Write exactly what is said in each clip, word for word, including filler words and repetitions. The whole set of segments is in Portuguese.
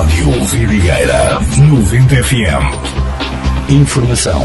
Rádio Vidigueira noventa F M. Informação.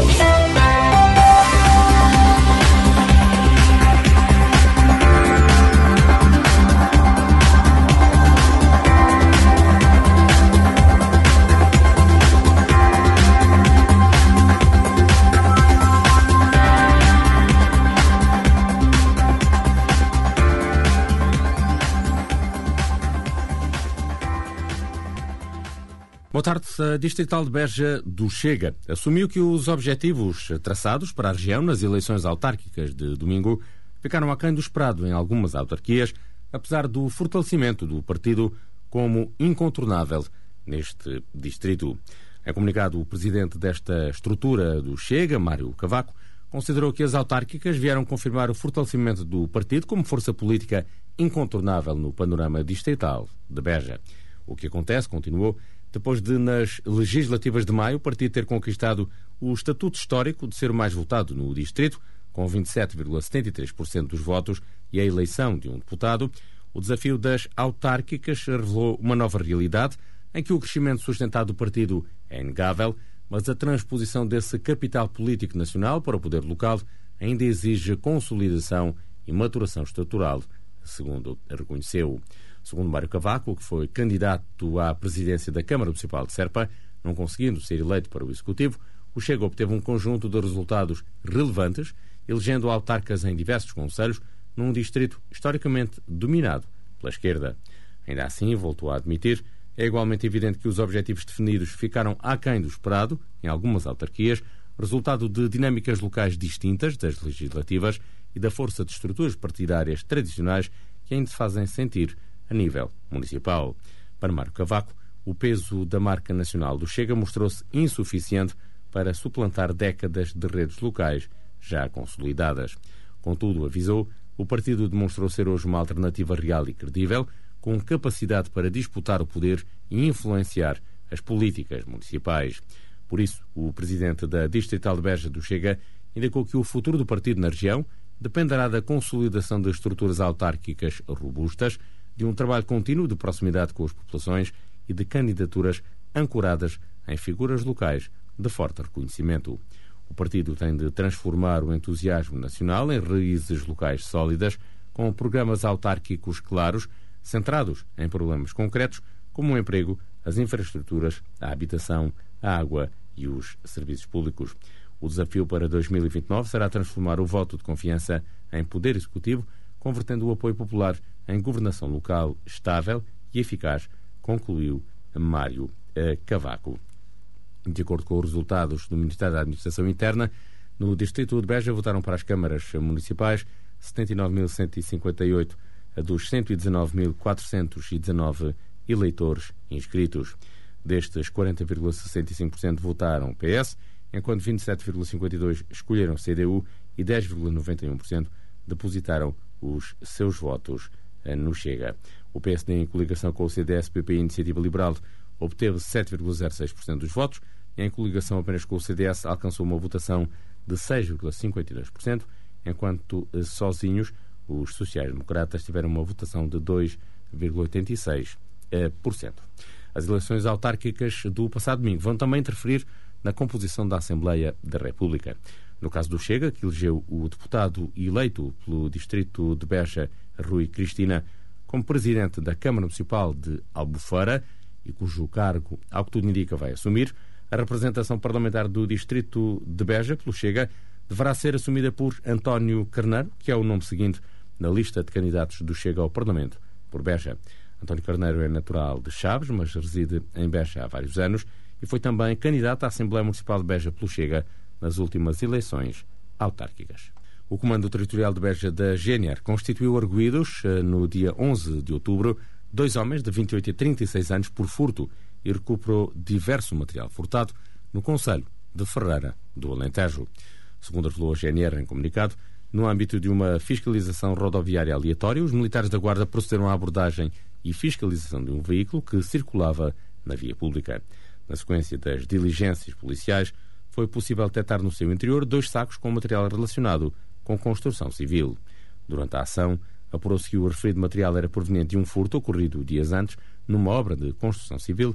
Boa tarde. A Distrital de Beja do Chega assumiu que os objetivos traçados para a região nas eleições autárquicas de domingo ficaram aquém do esperado em algumas autarquias, apesar do fortalecimento do partido como incontornável neste distrito. Em comunicado, o presidente desta estrutura do Chega, Mário Cavaco, considerou que as autárquicas vieram confirmar o fortalecimento do partido como força política incontornável no panorama distrital de Beja. O que acontece, continuou, depois de, nas legislativas de maio, o partido ter conquistado o estatuto histórico de ser o mais votado no distrito, com vinte e sete vírgula setenta e três por cento dos votos e a eleição de um deputado, o desafio das autárquicas revelou uma nova realidade em que o crescimento sustentado do partido é inegável, mas a transposição desse capital político nacional para o poder local ainda exige consolidação e maturação estrutural, segundo reconheceu. Segundo Mário Cavaco, que foi candidato à presidência da Câmara Municipal de Serpa, não conseguindo ser eleito para o Executivo, o Chega obteve um conjunto de resultados relevantes, elegendo autarcas em diversos concelhos, num distrito historicamente dominado pela esquerda. Ainda assim, voltou a admitir, é igualmente evidente que os objetivos definidos ficaram aquém do esperado, em algumas autarquias, resultado de dinâmicas locais distintas das legislativas e da força de estruturas partidárias tradicionais que ainda se fazem sentir a nível municipal. Para Mário Cavaco, o peso da marca nacional do Chega mostrou-se insuficiente para suplantar décadas de redes locais já consolidadas. Contudo, avisou, o partido demonstrou ser hoje uma alternativa real e credível, com capacidade para disputar o poder e influenciar as políticas municipais. Por isso, o presidente da Distrital de Beja do Chega indicou que o futuro do partido na região dependerá da consolidação de estruturas autárquicas robustas, de um trabalho contínuo de proximidade com as populações e de candidaturas ancoradas em figuras locais de forte reconhecimento. O partido tem de transformar o entusiasmo nacional em raízes locais sólidas, com programas autárquicos claros, centrados em problemas concretos, como o emprego, as infraestruturas, a habitação, a água e os serviços públicos. O desafio para dois mil e vinte e nove será transformar o voto de confiança em poder executivo, convertendo o apoio popular em governação local estável e eficaz, concluiu Mário Cavaco. De acordo com os resultados do Ministério da Administração Interna, no distrito de Beja votaram para as câmaras municipais setenta e nove mil cento e cinquenta e oito dos cento e dezanove mil quatrocentos e dezanove eleitores inscritos. Destes, quarenta vírgula sessenta e cinco por cento votaram P S, enquanto vinte e sete vírgula cinquenta e dois por cento escolheram C D U e dez vírgula noventa e um por cento depositaram os seus votos no Chega. O P S D, em coligação com o C D S, P P e Iniciativa Liberal, obteve sete vírgula zero seis por cento dos votos e, em coligação apenas com o C D S, alcançou uma votação de seis vírgula cinquenta e dois por cento, enquanto sozinhos os sociais-democratas tiveram uma votação de dois vírgula oitenta e seis por cento. As eleições autárquicas do passado domingo vão também interferir na composição da Assembleia da República. No caso do Chega, que elegeu o deputado eleito pelo distrito de Beja, Rui Cristina, como presidente da Câmara Municipal de Albufeira e cujo cargo, ao que tudo indica, vai assumir, a representação parlamentar do distrito de Beja, pelo Chega, deverá ser assumida por António Carneiro, que é o nome seguinte na lista de candidatos do Chega ao Parlamento por Beja. António Carneiro é natural de Chaves, mas reside em Beja há vários anos e foi também candidato à Assembleia Municipal de Beja pelo Chega nas últimas eleições autárquicas. O Comando Territorial de Beja da G N R constituiu arguidos, no dia onze de outubro, dois homens de vinte e oito e trinta e seis anos por furto e recuperou diverso material furtado no concelho de Ferreira do Alentejo. Segundo revelou a G N R em comunicado, no âmbito de uma fiscalização rodoviária aleatória, os militares da Guarda procederam à abordagem e fiscalização de um veículo que circulava na via pública. Na sequência das diligências policiais, foi possível detectar no seu interior dois sacos com material relacionado com construção civil. Durante a ação, apurou-se que o referido material era proveniente de um furto ocorrido dias antes numa obra de construção civil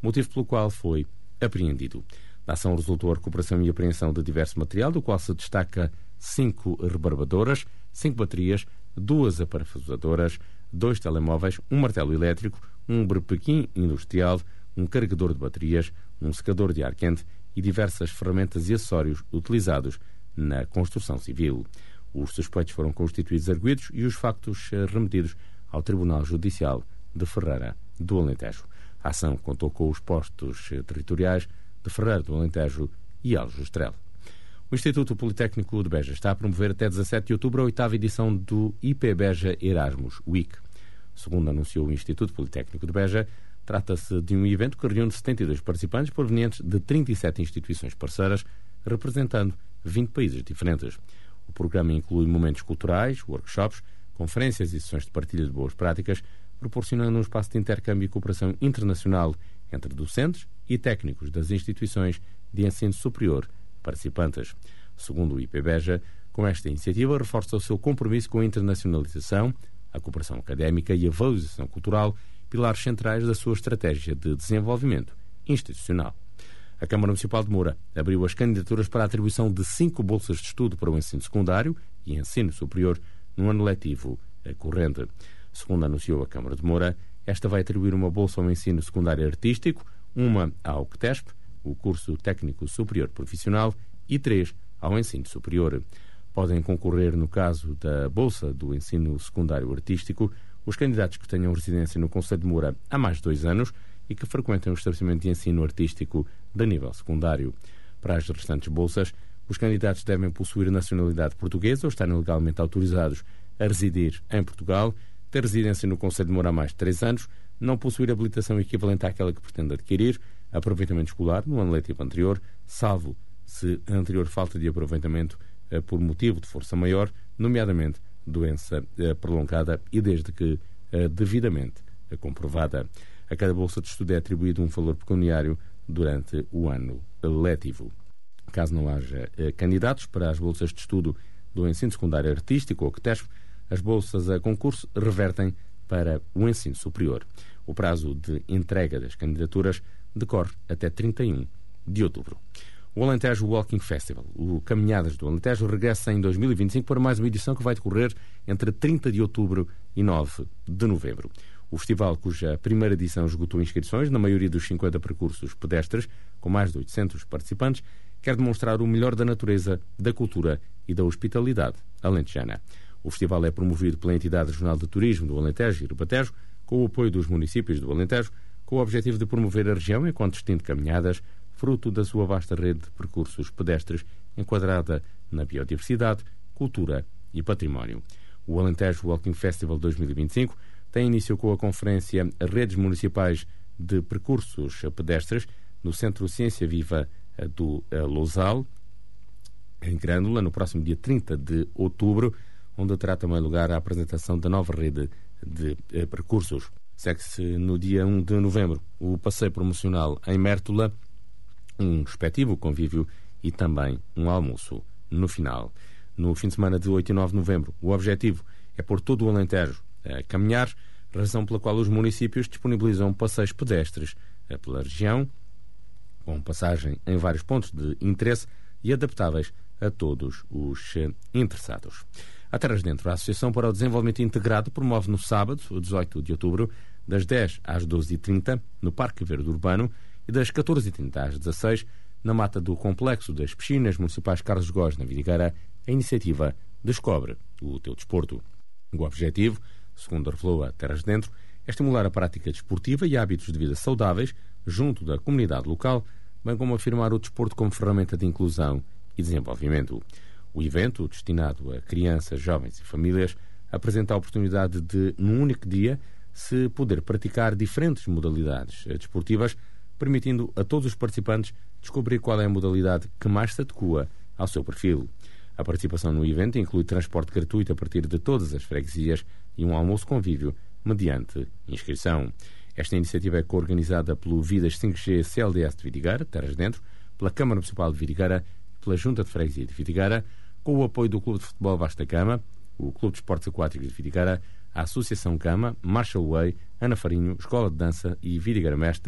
motivo pelo qual foi apreendido. Da ação resultou a recuperação e apreensão de diverso material, do qual se destaca cinco rebarbadoras, cinco baterias, duas aparafusadoras, dois telemóveis, um martelo elétrico, um berpequim industrial, um carregador de baterias, um secador de ar quente e diversas ferramentas e acessórios utilizados na construção civil. Os suspeitos foram constituídos arguidos e os factos remetidos ao Tribunal Judicial de Ferreira do Alentejo. A ação contou com os postos territoriais de Ferreira do Alentejo e Aljustrel. O Instituto Politécnico de Beja está a promover até dezassete de outubro a oitava edição do I P Beja Erasmus Week. Segundo anunciou o Instituto Politécnico de Beja, trata-se de um evento que reúne setenta e dois participantes provenientes de trinta e sete instituições parceiras, representando vinte países diferentes. O programa inclui momentos culturais, workshops, conferências e sessões de partilha de boas práticas, proporcionando um espaço de intercâmbio e cooperação internacional entre docentes e técnicos das instituições de ensino superior participantes. Segundo o I P Beja, com esta iniciativa reforça o seu compromisso com a internacionalização, a cooperação académica e a valorização cultural, pilares centrais da sua estratégia de desenvolvimento institucional. A Câmara Municipal de Moura abriu as candidaturas para a atribuição de cinco bolsas de estudo para o ensino secundário e ensino superior no ano letivo corrente. Segundo anunciou a Câmara de Moura, esta vai atribuir uma bolsa ao ensino secundário artístico, uma ao C T E S P, o curso técnico superior profissional, e três ao ensino superior. Podem concorrer, no caso da bolsa do ensino secundário artístico, os candidatos que tenham residência no concelho de Moura há mais de dois anos e que frequentem o estabelecimento de ensino artístico de nível secundário. Para as restantes bolsas, os candidatos devem possuir nacionalidade portuguesa ou estarem legalmente autorizados a residir em Portugal, ter residência no concelho de Moura há mais de três anos, não possuir habilitação equivalente àquela que pretende adquirir, aproveitamento escolar no ano letivo anterior, salvo se a anterior falta de aproveitamento eh, por motivo de força maior, nomeadamente doença eh, prolongada e desde que eh, devidamente eh, comprovada. A cada bolsa de estudo é atribuído um valor pecuniário durante o ano letivo. Caso não haja eh, candidatos para as bolsas de estudo do ensino secundário artístico ou C T E S P, as bolsas a concurso revertem para o ensino superior. O prazo de entrega das candidaturas decorre até trinta e um de outubro. O Alentejo Walking Festival, o Caminhadas do Alentejo, regressa em dois mil e vinte e cinco para mais uma edição que vai decorrer entre trinta de outubro e nove de novembro. O festival, cuja primeira edição esgotou inscrições na maioria dos cinquenta percursos pedestres, com mais de oitocentos participantes, quer demonstrar o melhor da natureza, da cultura e da hospitalidade alentejana. O festival é promovido pela entidade regional de turismo do Alentejo e Ribatejo, com o apoio dos municípios do Alentejo, com o objetivo de promover a região enquanto destino de caminhadas, fruto da sua vasta rede de percursos pedestres enquadrada na biodiversidade, cultura e património. O Alentejo Walking Festival dois mil e vinte e cinco tem início com a conferência Redes Municipais de Percursos Pedestres no Centro Ciência Viva do Lousal, em Grândola, no próximo dia trinta de outubro, onde terá também lugar a apresentação da nova rede de eh, percursos. Segue-se no dia um de novembro o passeio promocional em Mértola, um respectivo convívio e também um almoço no final. No fim de semana de oito e nove de novembro, o objetivo é pôr todo o Alentejo a caminhar, razão pela qual os municípios disponibilizam passeios pedestres pela região, com passagem em vários pontos de interesse e adaptáveis a todos os interessados. A Terras Dentro, a Associação para o Desenvolvimento Integrado, promove no sábado, dezoito de outubro, das dez às doze e trinta, no Parque Verde Urbano, e das catorze e trinta às dezasseis, na mata do Complexo das Piscinas Municipais Carlos Góes, na Vidigueira, a iniciativa Descobre o Teu Desporto. O objetivo, segundo revelou a Terras Dentro, é estimular a prática desportiva e hábitos de vida saudáveis junto da comunidade local, bem como afirmar o desporto como ferramenta de inclusão e desenvolvimento. O evento, destinado a crianças, jovens e famílias, apresenta a oportunidade de, num único dia, se poder praticar diferentes modalidades desportivas, permitindo a todos os participantes descobrir qual é a modalidade que mais se adequa ao seu perfil. A participação no evento inclui transporte gratuito a partir de todas as freguesias e um almoço convívio mediante inscrição. Esta iniciativa é coorganizada pelo Vidas cinco G C L D S de Vidigueira, Terras Dentro, pela Câmara Municipal de Vidigueira e pela Junta de Freguesia de Vidigueira, com o apoio do Clube de Futebol Vasta Gama, o Clube de Esportes Aquáticos de Vidigueira, a Associação Cama, Marshall Way, Ana Farinho, Escola de Dança e Vidigueira Mestre,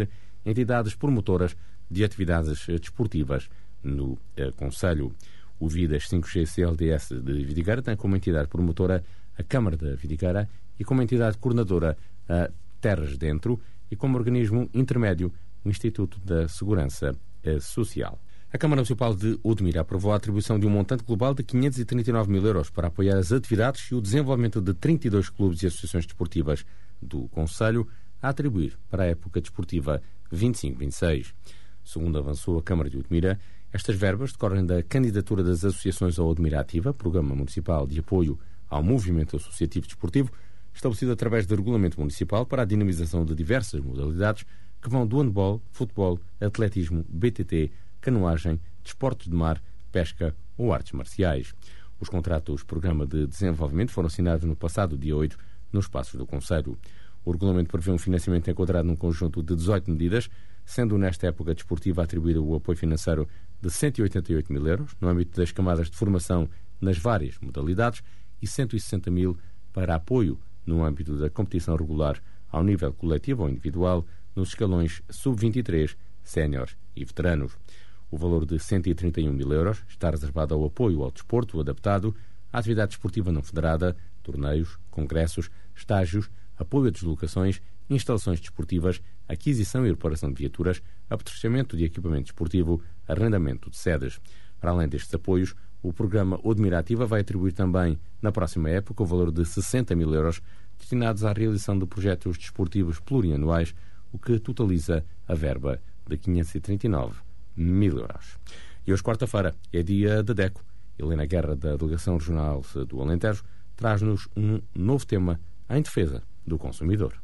entidades promotoras de atividades desportivas no eh, Conselho. O Vidas cinco G C L D S de Vidigueira tem como entidade promotora a Câmara da Vidigueira e como entidade coordenadora a Terras Dentro e como organismo intermédio o Instituto da Segurança eh, Social. A Câmara Municipal de Odmira aprovou a atribuição de um montante global de quinhentos e trinta e nove mil euros para apoiar as atividades e o desenvolvimento de trinta e dois clubes e associações desportivas do Conselho a atribuir para a época desportiva vinte e cinco vinte e seis. Segundo avançou a Câmara de Odmira, estas verbas decorrem da candidatura das associações ao Odmira Ativa, Programa Municipal de Apoio ao Movimento Associativo Desportivo, estabelecido através do Regulamento Municipal para a dinamização de diversas modalidades que vão do handball, futebol, atletismo, B T T, canoagem, desportos de mar, pesca ou artes marciais. Os contratos Programa de Desenvolvimento foram assinados no passado dia oito nos Passos do Conselho. O regulamento prevê um financiamento enquadrado num conjunto de dezoito medidas, sendo nesta época desportiva atribuído o apoio financeiro de cento e oitenta e oito mil euros no âmbito das camadas de formação nas várias modalidades e cento e sessenta mil para apoio no âmbito da competição regular ao nível coletivo ou individual nos escalões sub vinte e três, séniores e veteranos. O valor de cento e trinta e um mil euros está reservado ao apoio ao desporto adaptado, à atividade desportiva não federada, torneios, congressos, estágios, apoio a deslocações, instalações desportivas, aquisição e reparação de viaturas, apetrechamento de equipamento desportivo, arrendamento de sedes. Para além destes apoios, o programa Odmira Ativa vai atribuir também, na próxima época, o valor de sessenta mil euros destinados à realização de projetos desportivos plurianuais, o que totaliza a verba de quinhentos e trinta e nove mil euros. E hoje, quarta-feira, é dia da DECO. Helena Guerra, da Delegação Regional do Alentejo, traz-nos um novo tema em defesa do consumidor.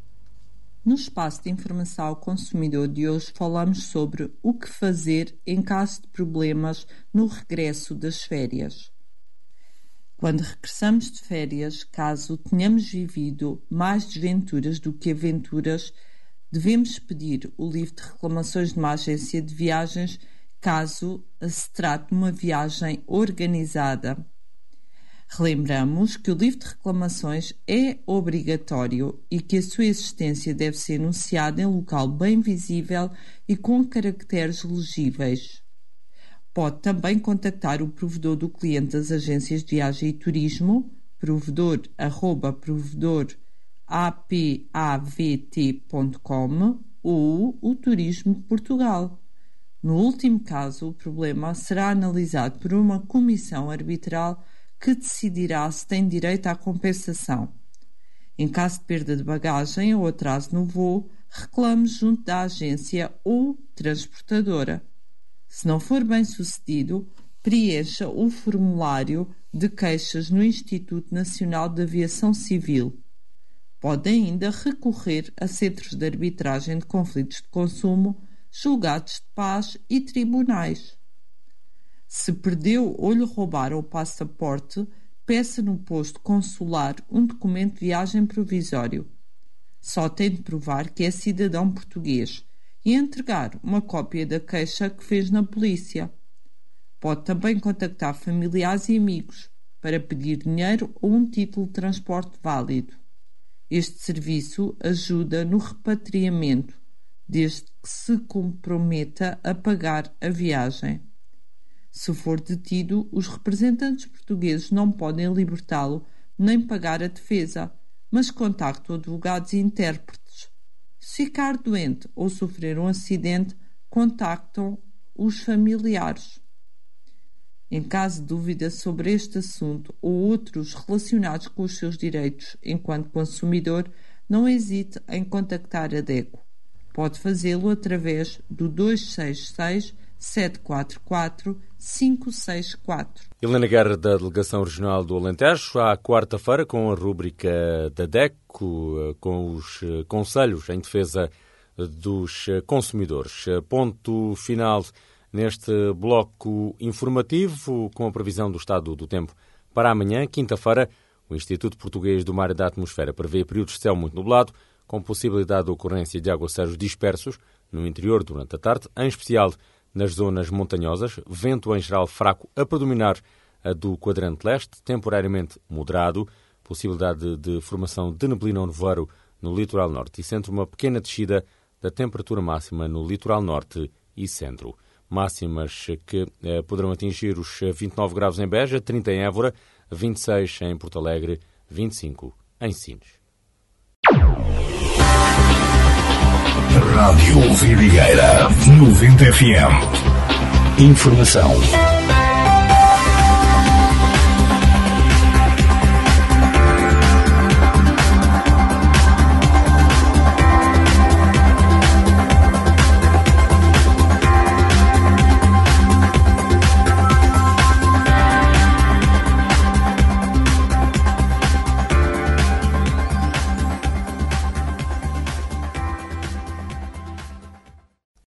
No espaço de informação ao consumidor de hoje falamos sobre o que fazer em caso de problemas no regresso das férias. Quando regressamos de férias, caso tenhamos vivido mais desventuras do que aventuras, devemos pedir o livro de reclamações de uma agência de viagens caso se trate de uma viagem organizada. Relembramos que o livro de reclamações é obrigatório e que a sua existência deve ser anunciada em local bem visível e com caracteres legíveis. Pode também contactar o provedor do cliente das agências de viagem e turismo, provedor arroba provedor apavt ponto com ou o Turismo de Portugal. No último caso, o problema será analisado por uma comissão arbitral que decidirá se tem direito à compensação. Em caso de perda de bagagem ou atraso no voo, reclame junto da agência ou transportadora. Se não for bem sucedido, preencha o formulário de queixas no Instituto Nacional de Aviação Civil. Pode ainda recorrer a centros de arbitragem de conflitos de consumo, julgados de paz e tribunais. Se perdeu ou lhe roubaram o passaporte, peça no posto consular um documento de viagem provisório. Só tem de provar que é cidadão português e entregar uma cópia da queixa que fez na polícia. Pode também contactar familiares e amigos para pedir dinheiro ou um título de transporte válido. Este serviço ajuda no repatriamento, desde que se comprometa a pagar a viagem. Se for detido, os representantes portugueses não podem libertá-lo nem pagar a defesa, mas contactam advogados e intérpretes. Se ficar doente ou sofrer um acidente, contactam os familiares. Em caso de dúvida sobre este assunto ou outros relacionados com os seus direitos enquanto consumidor, não hesite em contactar a DECO. Pode fazê-lo através do dois seis seis, sete quatro quatro, cinco seis quatro. Helena Guerra, da Delegação Regional do Alentejo, à quarta-feira com a rúbrica da DECO, com os conselhos em defesa dos consumidores. Ponto final neste bloco informativo, com a previsão do estado do tempo para amanhã, quinta-feira. O Instituto Português do Mar e da Atmosfera prevê períodos de céu muito nublado, com possibilidade de ocorrência de aguaceiros dispersos no interior durante a tarde, em especial nas zonas montanhosas, vento em geral fraco a predominar a do quadrante leste, temporariamente moderado, possibilidade de formação de neblina ou nevoeiro no litoral norte e centro, uma pequena descida da temperatura máxima no litoral norte e centro. Máximas que eh, poderão atingir os vinte e nove graus em Beja, trinta em Évora, vinte e seis em Porto Alegre, vinte e cinco em Sines. Rádio Vidigueira, noventa F M. Informação